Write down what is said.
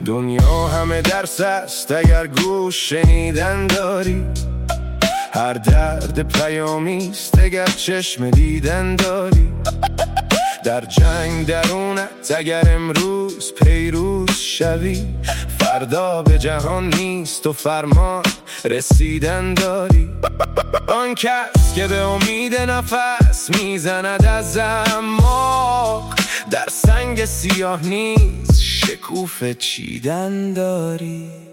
دنیا همه درس است اگر گوش شنیدن داری، هر درد پیامیست اگر چشم دیدن داری. در جنگ درونت اگر امروز پیروز شوی، فردا به جهان نیست و فرمان رسیدن داری. آن کس که به امید نفس میزند از اعماق، در سنگ سیاه نیز شکوفه چیدن داری.